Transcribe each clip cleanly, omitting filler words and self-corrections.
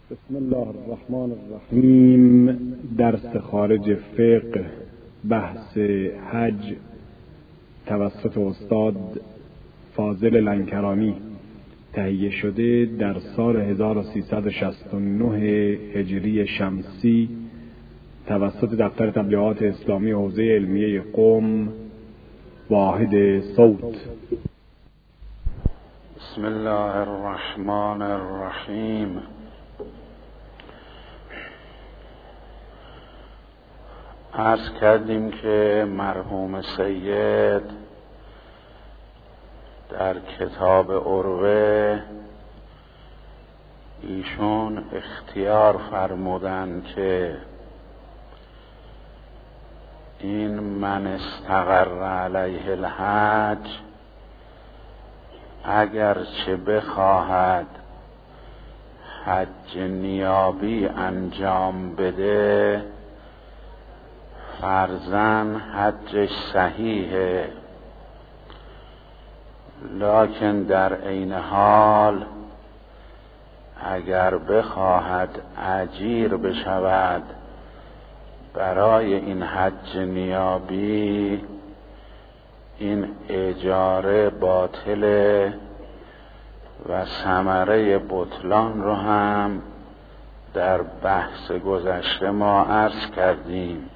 بسم الله الرحمن الرحیم. درس خارج فقه، بحث حج توسط استاد فاضل لنکرانی، تهیه شده در سال 1369 هجری شمسی توسط دفتر تبلیغات اسلامی حوزه علمیه قم، واحد صوت. بسم الله الرحمن الرحیم. عرض کردیم که مرحوم سید در کتاب عروه ایشون اختیار فرمودند که این من استقر علیه الحج اگرچه بخواهد حج نیابی انجام بده، فرضاً حجش صحیحه، لکن در عین حال اگر بخواهد اجیر بشود برای این حج نیابی، این اجاره باطله و ثمره بطلان رو هم در بحث گذشته ما عرض کردیم.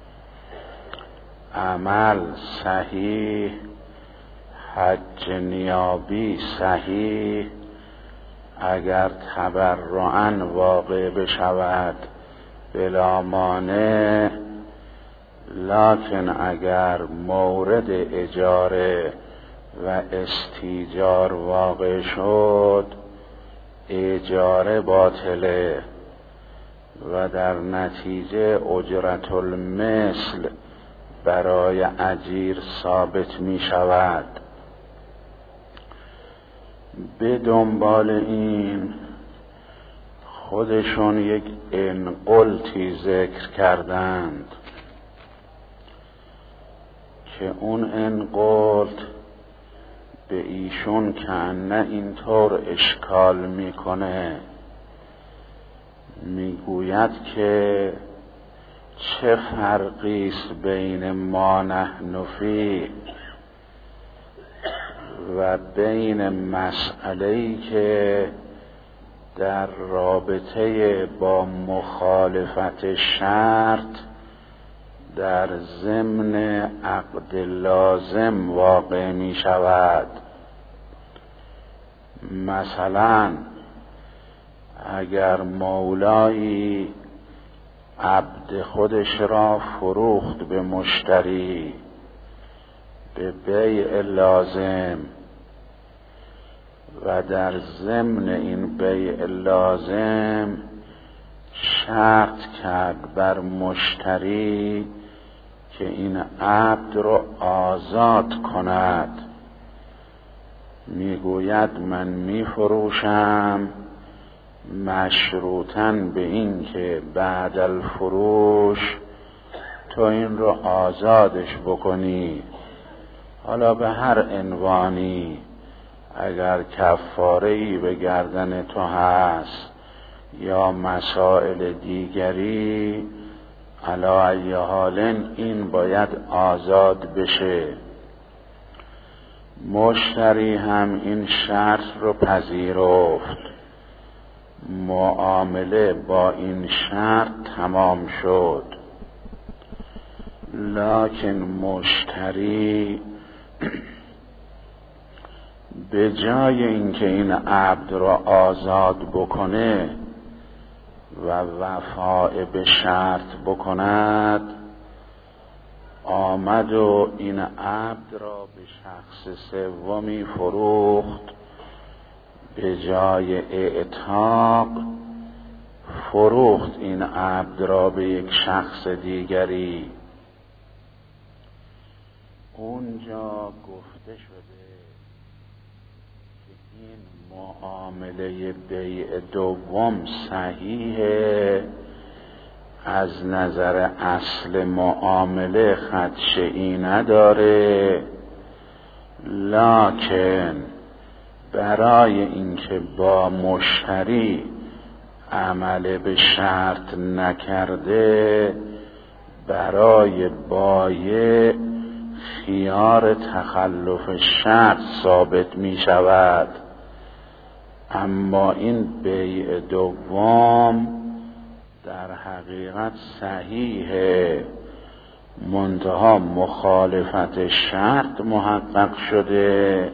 عمل صحیح، حج نیابی صحیح اگر تبرعاً واقع بشود بلا مانع، لکن اگر مورد اجاره و استیجار واقع شد، اجاره باطله و در نتیجه اجرت المثل برای اجیر ثابت می شود. به دنبال این خودشون یک انقلتی ذکر کردند که اون انقلت به ایشون کنه اینطور اشکال میکنه، میگوید که چه فرقی است بین ما نحن فیه و بین مسئله‌ای که در رابطه با مخالفت شرط در ضمن عقد لازم واقع می شود. مثلا اگر مولایی عبد خودش را فروخت به مشتری به بیع لازم و در ضمن این بیع لازم شرط کرد بر مشتری که این عبد رو آزاد کند، میگوید من میفروشم مشروطاً به این که بعد الفروش تو این رو آزادش بکنی، حالا به هر عنوانی، اگر کفاره‌ای به گردن تو هست یا مسائل دیگری، علی ای حال این باید آزاد بشه. مشتری هم این شرط رو پذیرفت، معامله با این شرط تمام شد، لکن مشتری به جای اینکه این عبد را آزاد بکنه و وفاء به شرط بکند، آمد و این عبد را به شخص سومی فروخت، به جای اعتاق فروخت این عبد را به یک شخص دیگری. اونجا گفته شده که این معامله بیع دوم صحیحه، از نظر اصل معامله خدشه‌ای نداره، لکن برای اینکه با مشتری عمل به شرط نکرده برای بایع خیار تخلف شرط ثابت می شود. اما این بیع دوم در حقیقت صحیحه، منتها مخالفت شرط محقق شده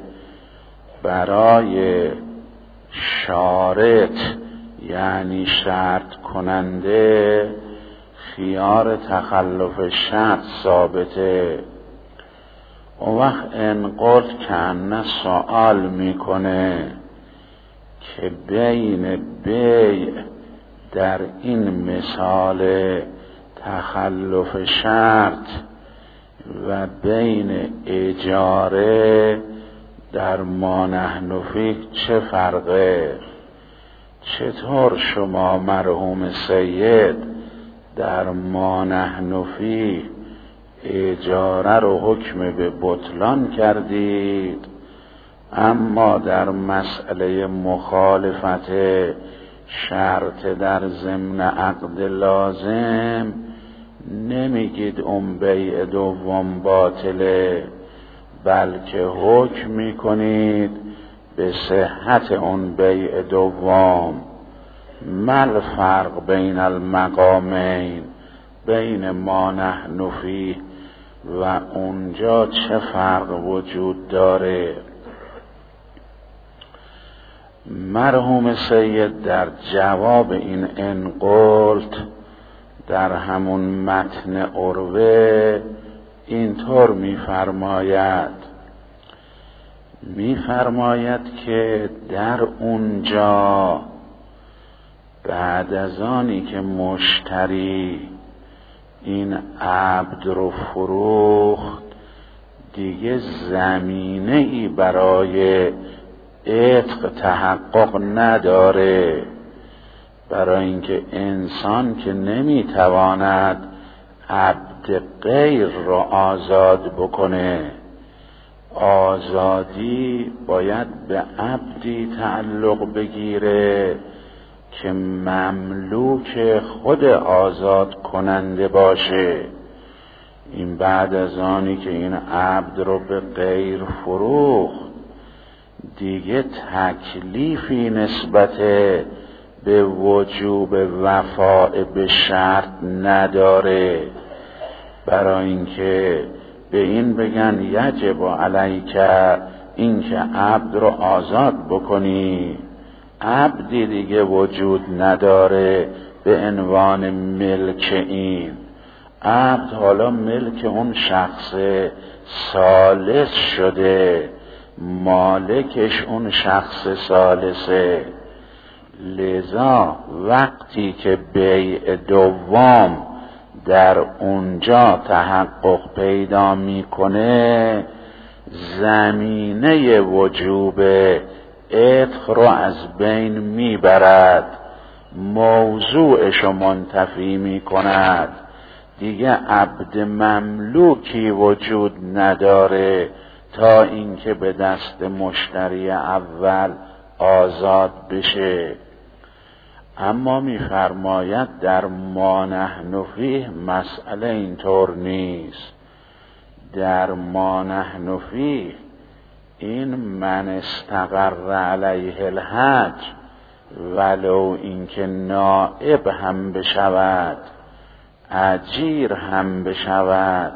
برای شارط یعنی شرط کننده خیار تخلف شرط ثابته. اون وقت ان قلت کنه سوال میکنه که بین بیع در این مثال تخلف شرط و بین اجاره در ما نحن فیه چه فرقه؟ چطور شما مرحوم سید در ما نحن فیه اجاره رو حکم به بطلان کردید، اما در مسئله مخالفت شرط در ضمن عقد لازم نمیگید اون بیع دوم باطله، بلکه حکم میکنید به صحت اون بیع دوم؟ مل فرق بین المقامین، بین ما نحن فیه و اونجا چه فرق وجود داره؟ مرحوم سید در جواب این انقلت در همون متن عروه اینطور میفرماید که در اونجا بعد از آنی که مشتری این عبد رو فروخت دیگه زمینه ای برای عتق تحقق نداره، برای اینکه انسان که نمیتواند عبد غیر را آزاد بکنه، آزادی باید به عبدی تعلق بگیره که مملوک خود آزاد کننده باشه. این بعد از آنی که این عبد رو به غیر فروخت دیگه تکلیفی نسبت به وجوب وفاء به شرط نداره، برای اینکه به این بگن یجب علیک این که عبد رو آزاد بکنی، عبدی دیگه وجود نداره به عنوان ملک این عبد، حالا ملک اون شخص ثالث شده، مالکش اون شخص ثالثه. لذا وقتی که بیع دوم در اونجا تحقق پیدا میکنه زمینه وجوب عتق رو از بین میبرد، موضوعش منتفی میکند، دیگه عبد مملوکی وجود نداره تا اینکه به دست مشتری اول آزاد بشه. اما میفرماید در ما نحن فیه مسئله اینطور نیست. در ما نحن فیه این من استقر علیه الحج ولو اینکه نائب هم بشود، اجیر هم بشود،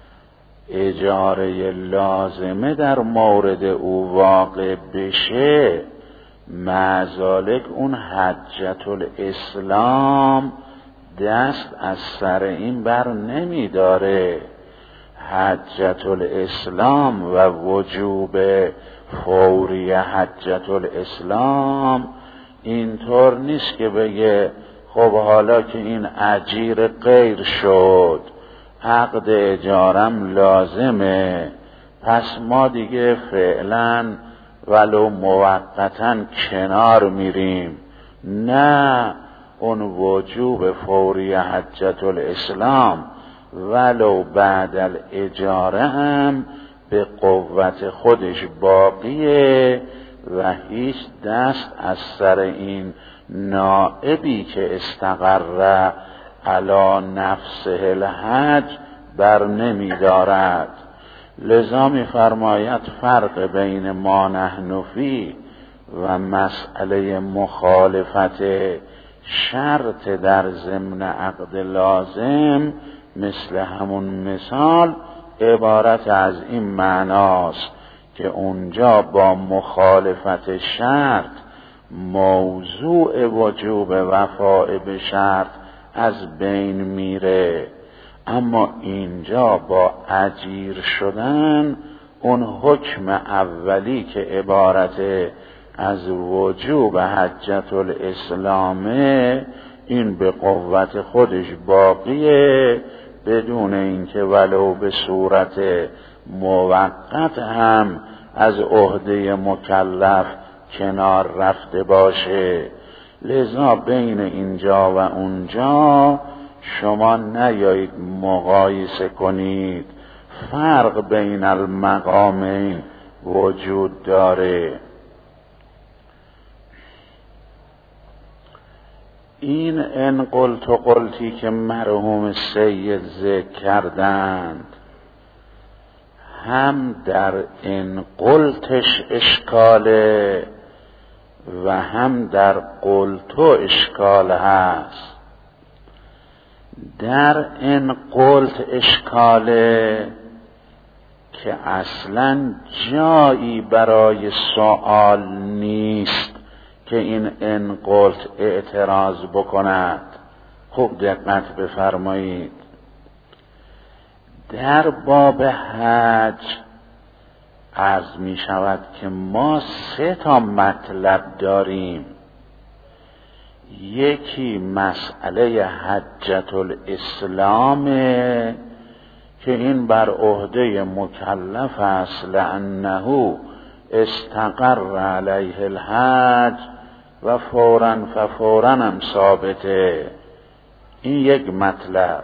اجاره لازمه در مورد او واقع بشه، معذالک اون حجت الاسلام دست از سر این بر نمی داره. حجت الاسلام و وجوب فوری حجت الاسلام اینطور نیست که بگه خب حالا که این اجیر غیر شد عقد اجارم لازمه، پس ما دیگه فعلا ولو موقتاً کنار میریم. نه، اون وجوب فوری حجت الاسلام ولو بعد الاجاره هم به قوت خودش باقیه و هیچ دست از سر این نائبی که استقر علی نفسه الحج بر نمی دارد. لذا می فرماید فرق بین ما نحن فی و مسئله مخالفت شرط در ضمن عقد لازم مثل همون مثال عبارت از این معناست که اونجا با مخالفت شرط موضوع وجوب وفاء به شرط از بین میره، اما اینجا با اجیر شدن اون حکم اولی که عبارت از وجوب حجت الاسلامه این به قوت خودش باقیه، بدون اینکه ولو به صورت موقت هم از عهده مکلف کنار رفته باشه. لذا بین اینجا و اونجا شما نیایید مقایسه کنید، فرق بین المقامین وجود داره. این ان قلت و قلتی که مرحوم سید ذکر کردند هم در ان قلتش اشکاله و هم در قلتو اشکال هست. در ان قلت اشکاله که اصلا جایی برای سوال نیست که این ان قلت اعتراض بکند. خوب دقت بفرمایید. در باب حج عرض می شود که ما 3 مطلب داریم. یکی مسئله حجت الاسلامه که این بر عهده مکلف است لانه استقر علیه الحج و فوراً هم ثابته. این یک مطلب.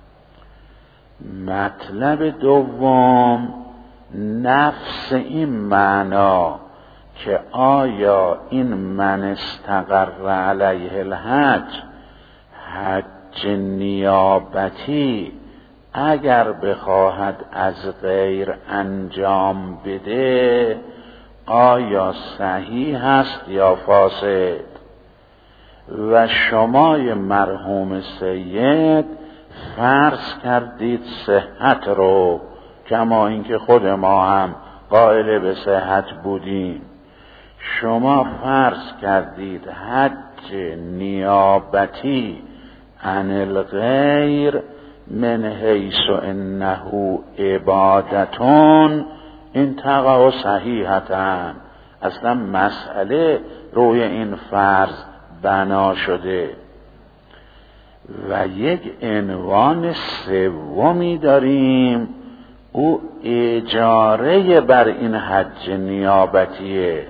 مطلب دوم نفس این معنا که آیا این من استقر علیه الحج حج نیابتی اگر بخواهد از غیر انجام بده آیا صحیح است یا فاسد؟ و شمای مرحوم سید فرض کردید صحت رو، کما اینکه خود ما هم قائل به صحت بودیم. شما فرض کردید حج نیابتی عن الغیر من حیث انه عبادتون این تقع صحیحتن. اصلا مسئله روی این فرض بنا شده. و یک عنوان سومی داریم، او اجاره بر این حج نیابتیه.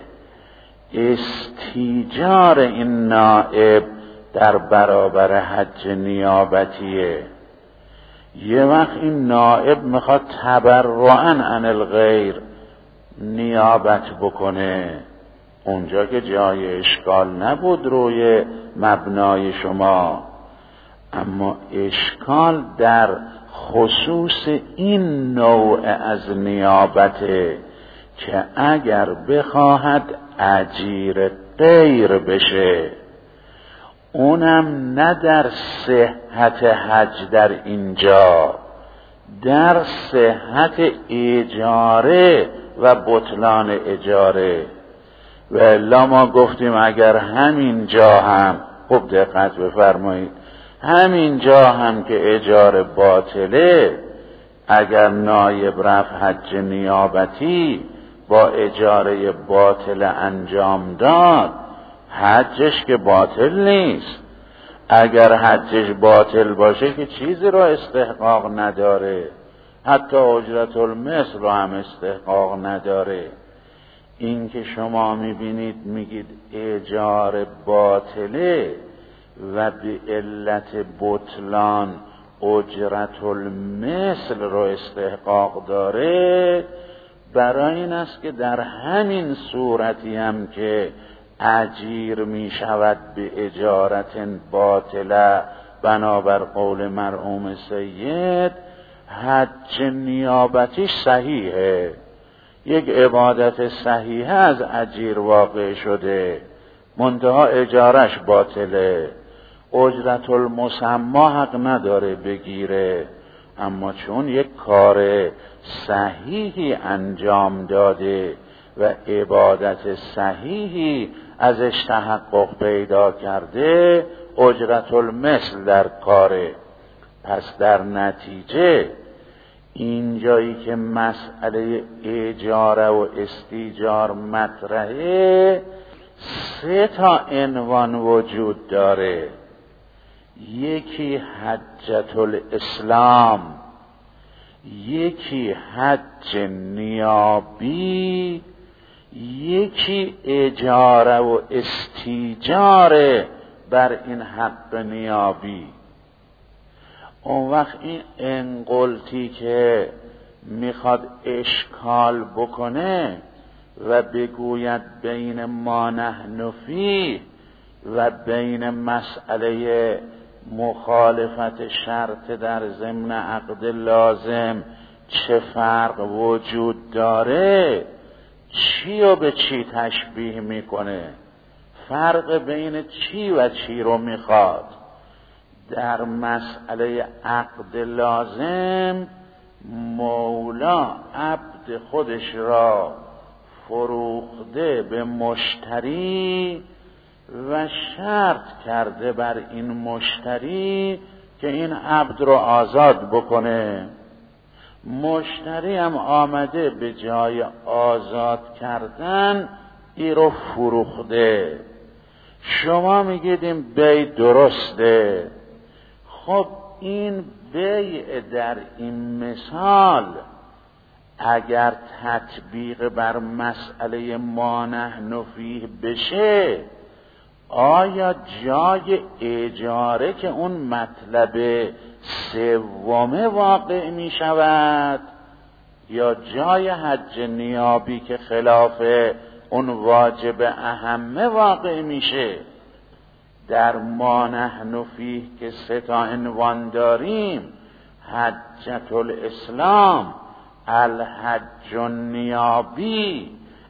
استیجار این نائب در برابر حج نیابتیه. یه وقت این نائب میخواد تبرعاً عن الغیر نیابت بکنه، اونجا که جای اشکال نبود روی مبنای شما، اما اشکال در خصوص این نوع از نیابته که اگر بخواهد اجیر غیر بشه، اونم نه در صحت حج در اینجا، در صحت اجاره و بطلان اجاره. و الا ما گفتیم اگر همین جا هم، خوب دقت بفرمایید، همین جا هم که اجاره باطله، اگر نایب رفت حج نیابتی با اجاره باطل انجام داد، حجش که باطل نیست. اگر حجش باطل باشه که چیزی را استحقاق نداره، حتی اجرت المثل را هم استحقاق نداره. این که شما میبینید میگید اجاره باطله و به علت بطلان اجرت المثل رو استحقاق داره، برای این است که در همین صورتی هم که اجیر می شود به اجارت باطله بنابر قول مرحوم سید، حج نیابتیش صحیحه، یک عبادت صحیحه از اجیر واقع شده، منتها اجارش باطله، اجرت المسمی حق نداره بگیره، اما چون یک کار صحیحی انجام داده و عبادت صحیحی ازش تحقق پیدا کرده، اجرت المثل در کاره. پس در نتیجه اینجایی که مسئله اجاره و استیجار مطرحه، 3 عنوان وجود داره. یکی حجة الاسلام، یکی حج نیابی، یکی اجاره و استیجار بر این حق نیابی. اون وقت این انقلتی که میخواد اشکال بکنه و بگوید بین ما نحن فیه و بین مسئله مخالفت شرط در ضمن عقد لازم چه فرق وجود داره، چی رو به چی تشبیه میکنه، فرق بین چی و چی رو میخواد. در مسئله عقد لازم مولا عبد خودش را فروخته به مشتری و شرط کرده بر این مشتری که این عبد رو آزاد بکنه. مشتری هم آمده به جای آزاد کردن ای رو فروخته. شما میگید این بیع درسته. خب این بیع در این مثال اگر تطبیق بر مسئله ما نحن فیه بشه، آیا جای اجاره که اون مطلب سومه واقع می شود یا جای حج نیابی که خلاف اون واجب اهمه واقع میشه؟ در ما نحن فیه که 3 عنوان داریم، حجة الاسلام، الحج النیابی،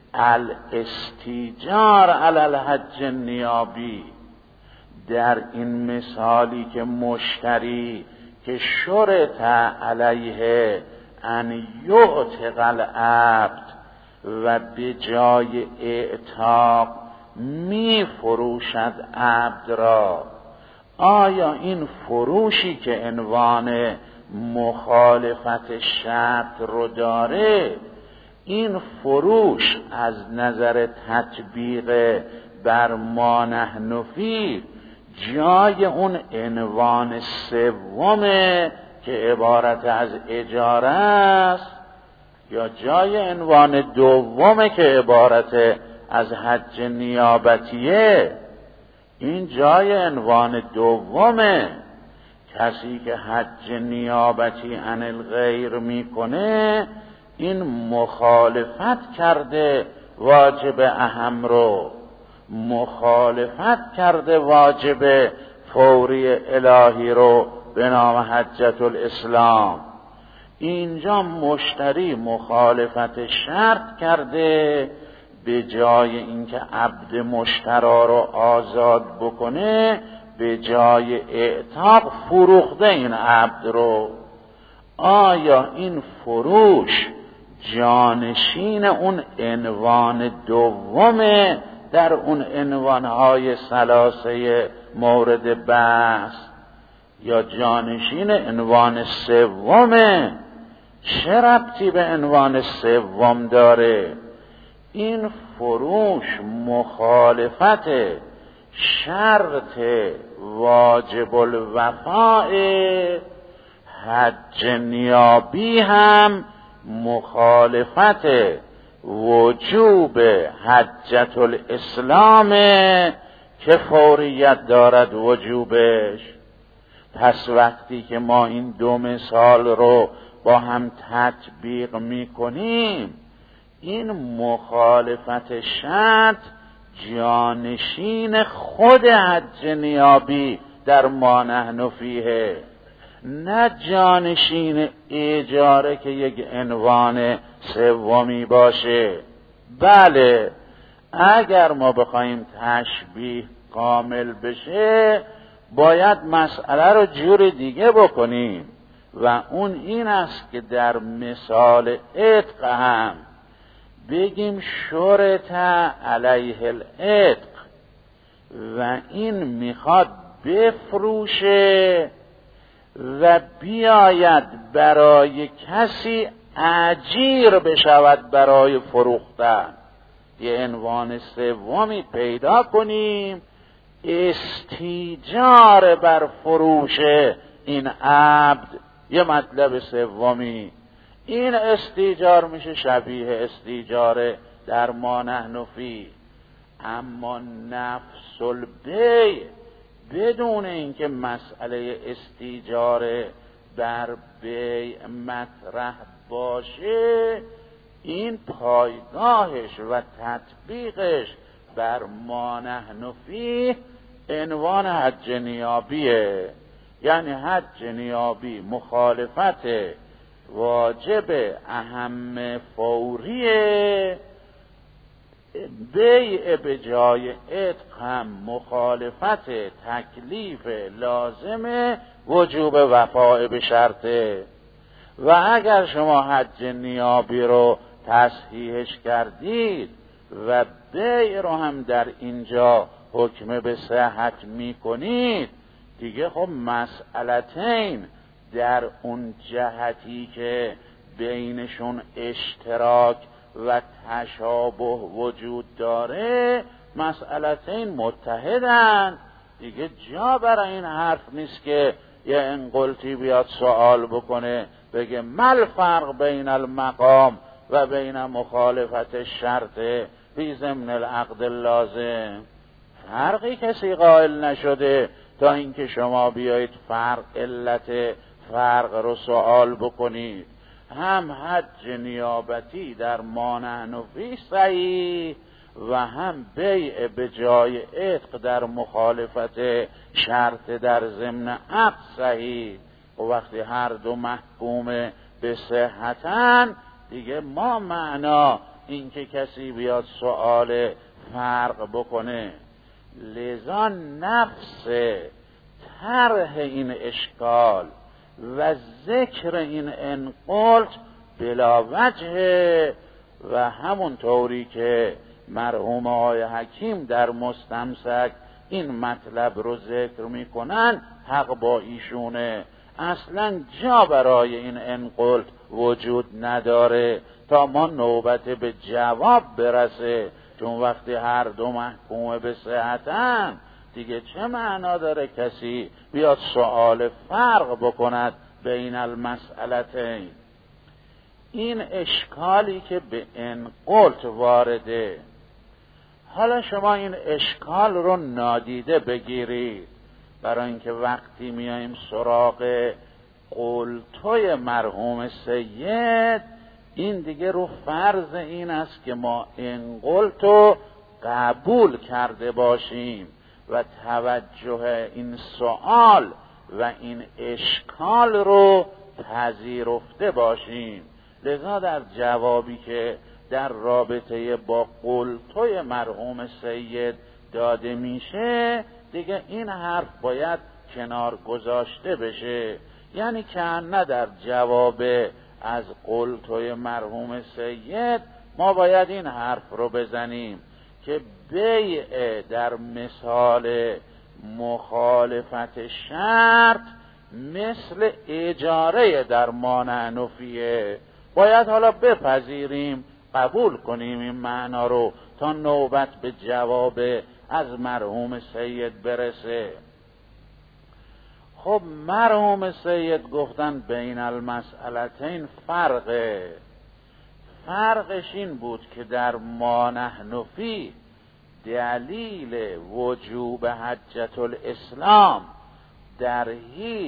الاستیجار علی الحج النیابی. در این مثالی که مشتری که شرط علیه ان یعتق العبد و به جای اعتاق می فروشد عبد را، آیا این فروشی که عنوان مخالفت شرط رو داره، این فروش از نظر تطبیق بر ما نحن فیه جای اون عنوان سومه که عبارت از اجاره است یا جای عنوان دومه که عبارت از حج نیابتیه؟ این جای عنوان دومه. کسی که حج نیابتی عن الغیر میکنه این مخالفت کرده واجب اهم رو، مخالفت کرده واجب فوری الهی رو به نام حجة الاسلام. اینجا مشتری مخالفت شرط کرده، به جای اینکه عبد مشترا رو آزاد بکنه، به جای اعتاق فروخته این عبد رو. آیا این فروش جانشین اون عنوان دومه در اون عنوانهای ثلاثه مورد بحث یا جانشین عنوان سومه؟ چه ربطی به عنوان سوم داره؟ این فروش مخالفت شرط واجب الوفاء، حج نیابی هم مخالفت وجوب حجة الاسلام که فوریت دارد وجوبش. پس وقتی که ما این 2 مثال رو با هم تطبیق میکنیم، این مخالفت شرط جانشین خود حج نیابی در ما نحن فیه، نه جانشین اجاره که یک عنوان سومی باشه. بله اگر ما بخوایم تشبیه کامل بشه باید مسئله رو جور دیگه بکنیم و اون این است که در مثال عتق هم بگیم شرط علیه العتق و این میخواد بفروشه و بیاید برای کسی اجیر بشود برای فروختن. یه عنوان سومی پیدا کنیم، استیجار بر فروش این عبد. یه مطلب سومی، این استیجار میشه شبیه استیجار در ما نحن فی. اما نفس البیع بدون اینکه مسئله استیجار بر بیع مطرح باشه، این پایگاهش و تطبیقش بر ما نحن فیه عنوان حج نیابیه. یعنی حج نیابی مخالفت واجب اهم فوریه، بیع به جای عتق هم مخالفت تکلیف لازم وجوب وفاء به شرطه. و اگر شما حج نیابی رو تصحیحش کردید و بیع رو هم در اینجا حکم به صحت میکنید، دیگه خب مسئلتین در اون جهتی که بینشون اشتراک و تشابه وجود داره مسئلتین متحدن. دیگه جا برای این حرف نیست که یه انقلتی بیاد سوال بکنه بگه مل فرق بین المقام و بین مخالفت شرط فی ضمن العقد اللازم. فرقی کسی قائل نشده تا اینکه شما بیایید فرق علت فرق رو سوال بکنید. هم حج نیابتی در ما نحن فی صحیح و هم بیع به جای عتق در مخالفت شرط در ضمن عقد صحیح. و وقتی هر دو محکوم به صحتن دیگه ما معنا این که کسی بیاد سؤال فرق بکنه. لذا نفس طرح این اشکال و ذکر این انقلت بلا وجه و همون طوری که مرحوم آقای حکیم در مستمسک این مطلب رو ذکر میکنن حق با ایشونه. اصلا جا برای این انقلت وجود نداره تا ما نوبت به جواب برسه، چون وقتی هر دو محکوم به صحتن دیگه چه معنا داره کسی بیاد سؤال فرق بکند بین المسئلتین. این اشکالی که به انقلت وارده، حالا شما این اشکال رو نادیده بگیرید، برای اینکه وقتی میاییم سراغ قلتوی مرحوم سید این دیگه رو فرض این است که ما انقلتو قبول کرده باشیم و توجه این سوال و این اشکال رو پذیرفته باشیم. لذا در جوابی که در رابطه با قلتوی مرحوم سید داده میشه دیگه این حرف باید کنار گذاشته بشه. یعنی که نه در جواب از قلتوی مرحوم سید ما باید این حرف رو بزنیم که بیع در مثال مخالفت شرط مثل اجاره در ما نحن فیه. باید حالا بپذیریم قبول کنیم این معنا رو تا نوبت به جواب از مرحوم سید برسه. خب مرحوم سید گفتن بین المسئلتین فرقش این بود که در ما نحن فی دلیل وجوب حجت الاسلام در هیچ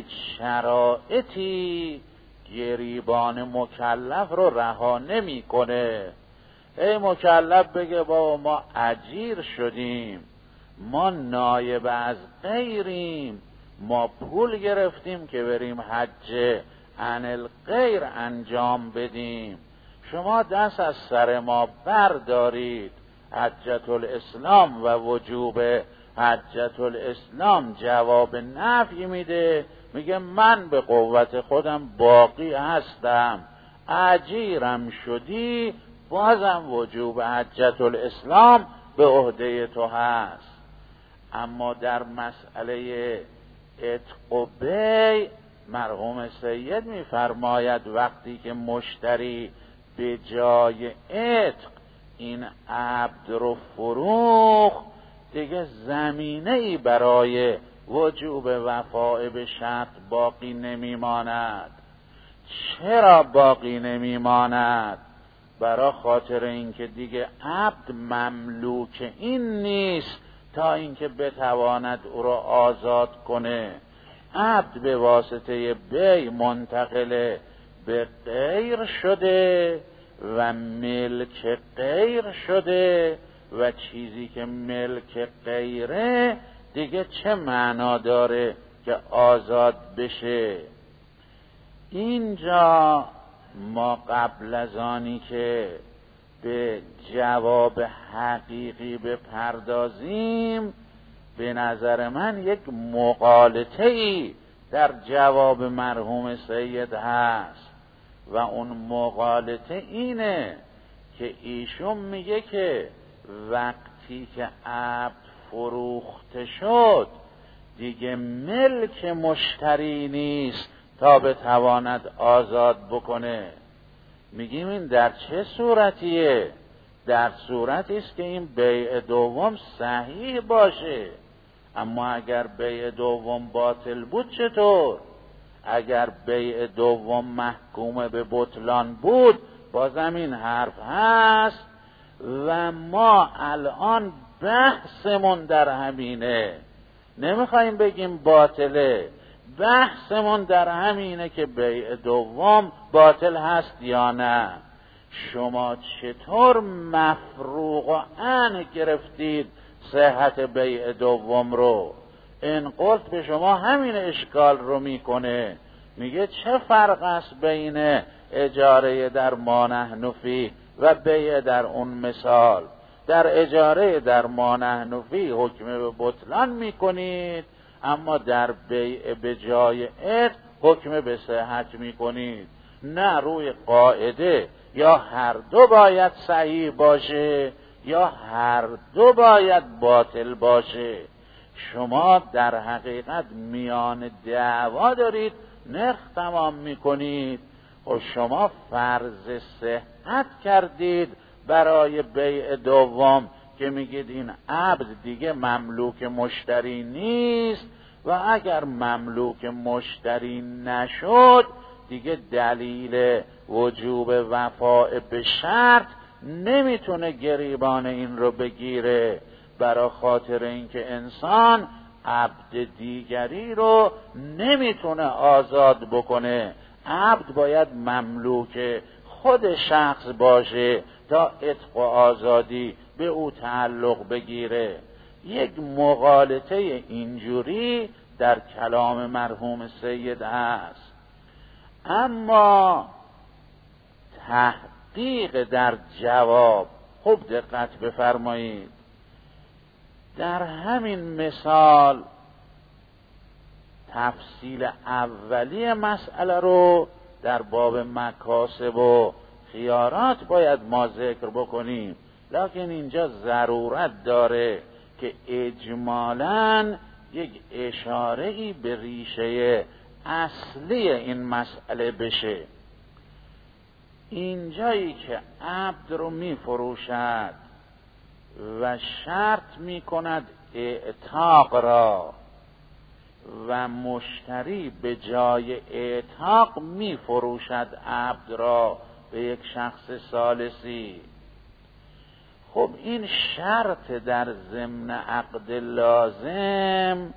شرایطی گریبان مکلف رو رها نمی‌کنه. ای مکلف بگه بابا ما اجیر شدیم، ما نایب از غیریم، ما پول گرفتیم که بریم حج عن الغیر انجام بدیم، شما دست از سر ما بردارید. حجت الاسلام و وجوب حجت الاسلام جواب نفی میده، میگه من به قوت خودم باقی هستم، اجیرم شدی بازم وجوب حجت الاسلام به عهده تو هست. اما در مسئله عتق و بیع مرحوم سید میفرماید وقتی که مشتری به جای عتق این عبد رو فروخت، دیگه زمینه ای برای وجوب وفاء به شرط باقی نمیماند. چرا باقی نمیماند؟ برای خاطر اینکه دیگه عبد مملوک این نیست تا اینکه بتواند او را آزاد کنه. عبد به واسطه بیع منتقل به غیر شده و ملک غیر شده و چیزی که ملک غیره دیگه چه معنا داره که آزاد بشه؟ اینجا ما قبل از آنی که به جواب حقیقی بپردازیم، به نظر من یک مغالطه‌ای در جواب مرحوم سید هست و اون مغالطه اینه که ایشون میگه که وقتی که عبد فروخته شد دیگه ملک مشتری نیست تا بتواند آزاد بکنه. میگیم این در چه صورتیه؟ در صورتی است که این بیع دوم صحیح باشه. اما اگر بیع دوم باطل بود چطور؟ اگر بیع دوم محکوم به بطلان بود بازم این حرف هست و ما الان بحثمون در همینه، نمیخوایم بگیم باطله، بحثمون در همینه که بیع دوم باطل هست یا نه. شما چطور مفروغ و عن گرفتید صحت بیع دوم رو؟ این قلت به شما همین اشکال رو میکنه، میگه چه فرق است بین اجاره در ما نحن فیه و بیع در اون مثال؟ در اجاره در ما نحن فیه حکم به بطلان میکنید، اما در بیع به جای عتق حکم به صحت میکنید. نه روی قاعده یا هر دو باید صحیح باشه یا هر دو باید باطل باشه. شما در حقیقت میان دعوا دارید نرخ تمام میکنید و شما فرض صحت کردید برای بیع دوم که میگید این عبد دیگه مملوک مشتری نیست و اگر مملوک مشتری نشد دیگه دلیل وجوب وفاء به شرط نمیتونه گریبان این رو بگیره، برای خاطر اینکه انسان عبد دیگری رو نمیتونه آزاد بکنه. عبد باید مملوک خود شخص باشه تا عتق و آزادی به او تعلق بگیره. یک مغالطه اینجوری در کلام مرحوم سید هست. اما تحقیق در جواب، خوب دقت بفرمایید، در همین مثال تفصیل اولی مسئله رو در باب مکاسب و خیارات باید ما ذکر بکنیم، لکن اینجا ضرورت داره که اجمالاً یک اشاره‌ای به ریشه اصلی این مسئله بشه. اینجایی که عبد رو می فروشد و شرط می کند اعتاق را و مشتری به جای اعتاق می فروشد عبد را به یک شخص ثالثی، خب این شرط در ضمن عقد لازم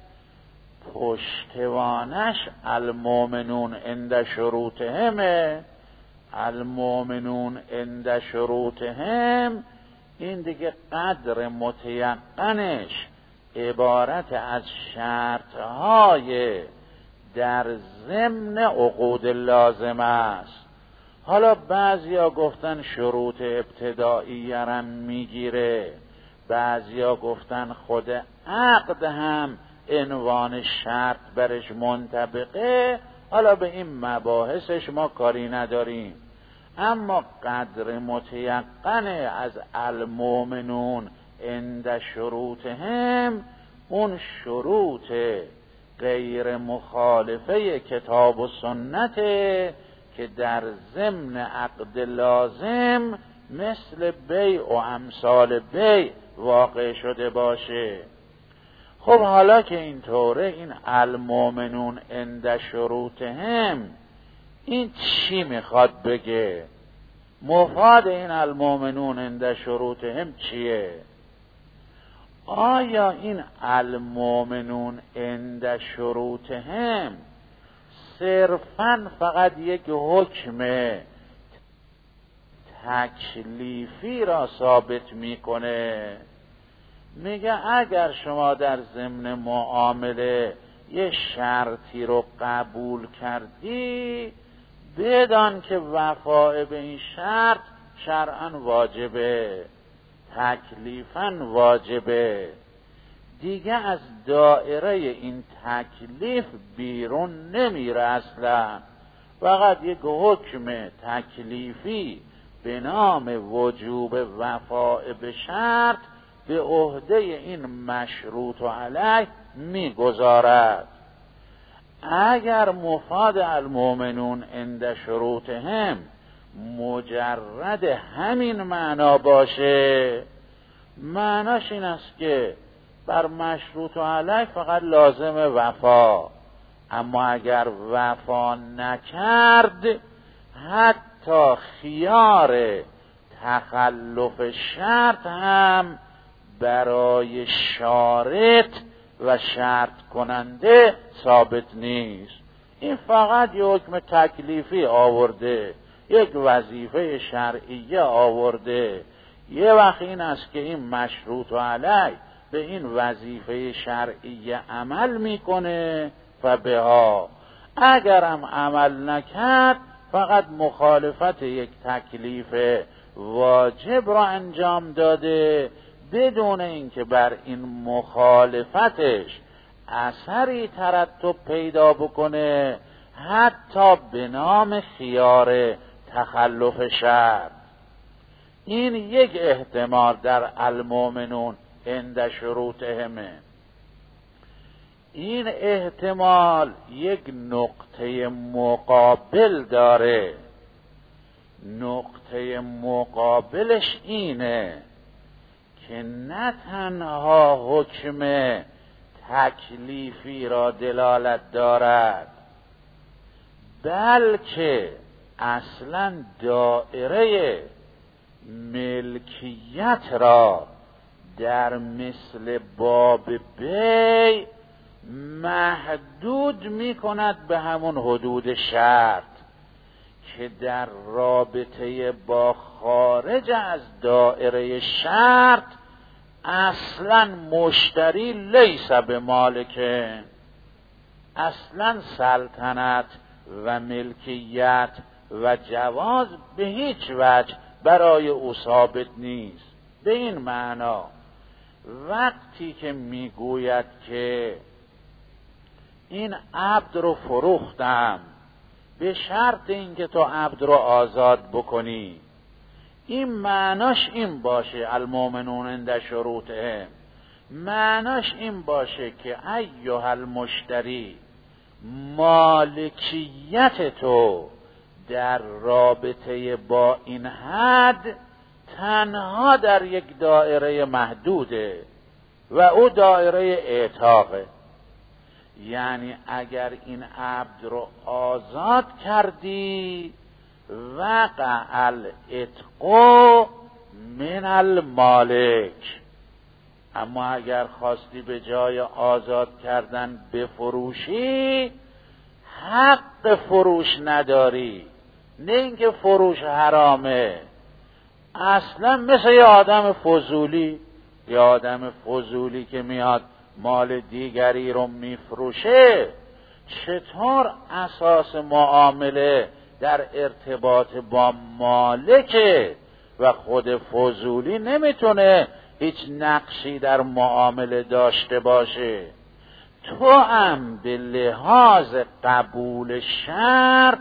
پشتوانش المؤمنون عند شروطهمه. المؤمنون عند شروطهم، این دیگه قدر متیقنش عبارت از شرطهای در ضمن عقود لازم است. حالا بعضیا گفتن شروط ابتدایی هم میگیره، بعضیا گفتن خود عقد هم عنوان شرط برش منطبقه. حالا به این مباحثش ما کاری نداریم، اما قدر متیقن از المؤمنون عند شروطهم، اون شروط غیر مخالفه کتاب و سنته که در ضمن عقد لازم مثل بیع و امثال بیع واقع شده باشه. خب حالا که اینطوره، این المؤمنون عند شروطهم این چی میخواد بگه؟ مفاد این المؤمنون عند شروطهم چیه؟ آیا این المؤمنون عند شروطهم صرفاً فقط یک حکم تکلیفی را ثابت میکنه؟ میگه اگر شما در ضمن معامله یه شرطی رو قبول کردی، بدان که وفای به این شرط شرعاً واجبه، تکلیفاً واجبه، دیگه از دائره این تکلیف بیرون نمیره اصلا. فقط یک حکم تکلیفی به نام وجوب وفای به شرط به عهده این مشروط علیه میگذارد. اگر مفاد المؤمنون عند شروطهم مجرد همین معنا باشه، معناش این است که بر مشروط علیه فقط لازم وفا، اما اگر وفا نکرد حتی خیار تخلف شرط هم برای شارط و شرط کننده ثابت نیست. این فقط یک حکم تکلیفی آورده، یک وظیفه شرعیه آورده. یه وقت این است که این مشروط علیه به این وظیفه شرعیه عمل میکنه و بها، اگرم عمل نکرد فقط مخالفت یک تکلیف واجب را انجام داده بدون اینکه بر این مخالفتش اثری ترتب پیدا بکنه، حتی به نام خیار تخلف شرط. این یک احتمال در المؤمنون عند شروطهمه. این احتمال یک نقطه مقابل داره. نقطه مقابلش اینه که نه تنها حکم تکلیفی را دلالت دارد، بلکه اصلا دائره ملکیت را در مثل باب بیع محدود می کند به همون حدود شرط که در رابطه با خارج از دائره شرط اصلا مشتری لیس به مالکه، اصلا سلطنت و ملکیت و جواز به هیچ وجه برای او ثابت نیست. به این معنا وقتی که میگوید که این عبد رو فروختم به شرط اینکه تو عبد رو آزاد بکنی، این معناش این باشه المؤمنون عند شروطهم، معناش این باشه که ایها المشتری، مالکیت تو در رابطه با این حد تنها در یک دائره محدوده و او دائره اعتاقه. یعنی اگر این عبد رو آزاد کردی وقع العتق من المالک، اما اگر خواستی به جای آزاد کردن بفروشی، حق فروش نداری، نه اینکه فروش حرامه. اصلا مثل یه آدم فضولی، یه آدم فضولی که میاد مال دیگری رو میفروشه، چطور اساس معامله در ارتباط با مالکه و خود فضولی نمیتونه هیچ نقشی در معامله داشته باشه. تو هم به لحاظ قبول شرط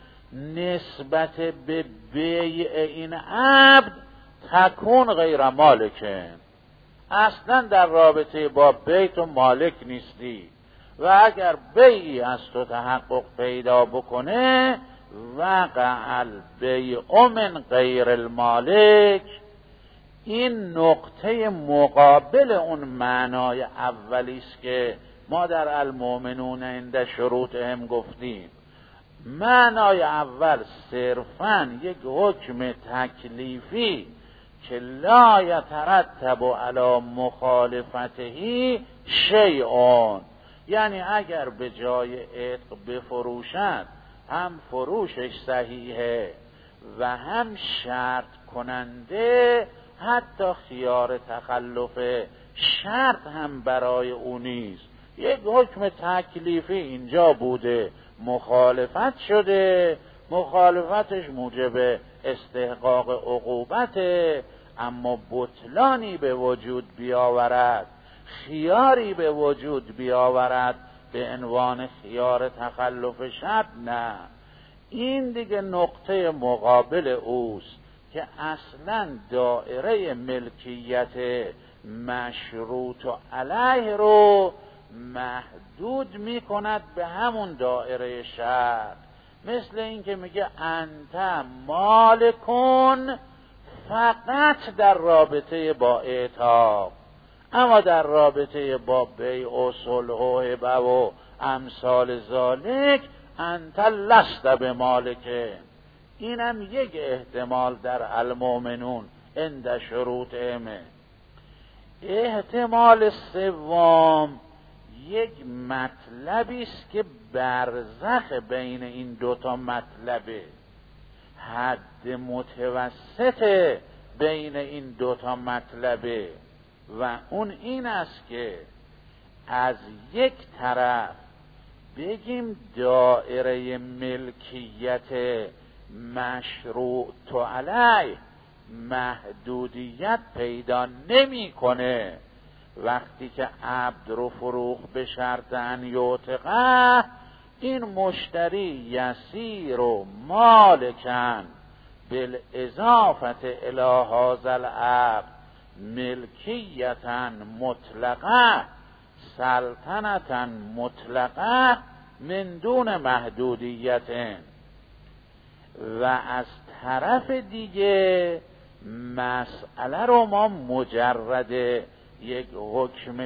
نسبت به بیع این عبد تکون غیر مالکه، اصلا در رابطه با بیع تو مالک نیستی و اگر بیعی از تو تحقق پیدا بکنه وقع البیع من غیر المالک. این نقطه مقابل اون معنای اولی است که ما در المؤمنون عند شروطهم گفتیم. معنای اول صرفاً یک حکم تکلیفی که لا یترتب علی مخالفته شیء، یعنی اگر به جای عتق بفروشند هم فروشش صحیحه و هم شرط کننده حتی خیار تخلف شرط هم برای او نیست. یک حکم تکلیفی اینجا بوده، مخالفت شده، مخالفتش موجب استحقاق عقوبته، اما بطلانی به وجود بیاورد، خیاری به وجود بیاورد به عنوان خیار تخلف شرط، نه. این دیگه نقطه مقابل اوست که اصلا دائره ملکیت مشروط علیه رو محدود می کند به همون دائره شرط. مثل این که میگه انت مالکون فقط در رابطه با اعتاق، اما در رابطه با بیع و صلح و هبه و امثال ذالک انت لست بمالکه. اینم یک احتمال در المؤمنون عند شروطهم. احتمال سوم یک مطلبی است که برزخ بین این دوتا مطلبه، حد متوسط بین این دوتا مطلبه، و اون این است که از یک طرف بگیم دائره ملکیت مشروط علیه محدودیت پیدا نمیکنه وقتی که عبد رو فروخت به شرط ان یعتقه، این مشتری یسیر و مالکن بالاضافت الی هذا العبد ملکیتا مطلقه سلطنتا مطلقه من دون محدودیت. و از طرف دیگه مسئله رو ما مجرد یک حکم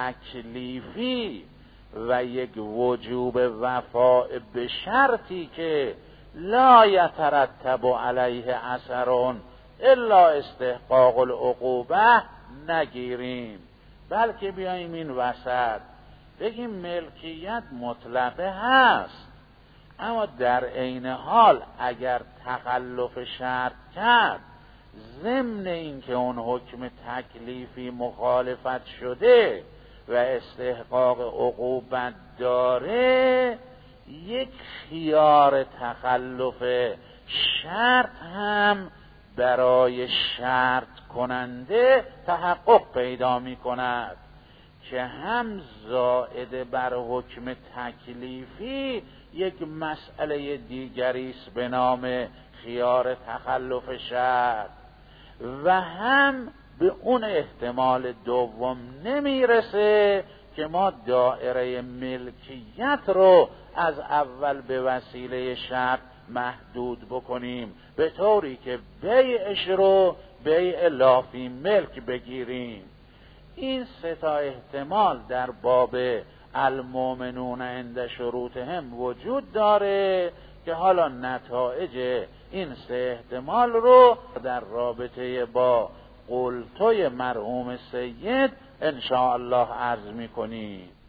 تکلیفی و یک وجوب وفاء به شرطی که لا یترتب علیه اثر الا استحقاق العقوبه نگیریم، بلکه بیاییم این وسط بگیم ملکیت مطلقه هست، اما در عین حال اگر تخلف شرط کرد ضمن این که اون حکم تکلیفی مخالفت شده و استحقاق عقوبت داره، یک خیار تخلف شرط هم برای شرط کننده تحقق پیدا می کند که هم زائد بر حکم تکلیفی یک مسئله دیگری است به نام خیار تخلف شرط، و هم به اون احتمال دوم نمیرسه که ما دائره ملکیت رو از اول به وسیله شرط محدود بکنیم به طوری که بیعش رو بیع لافی ملک بگیریم. این سه تا احتمال در باب المؤمنون عند شروطهم وجود داره که حالا نتایج این سه احتمال رو در رابطه با قلتوی مرحوم سید ان شاء الله عرض می‌کنیم.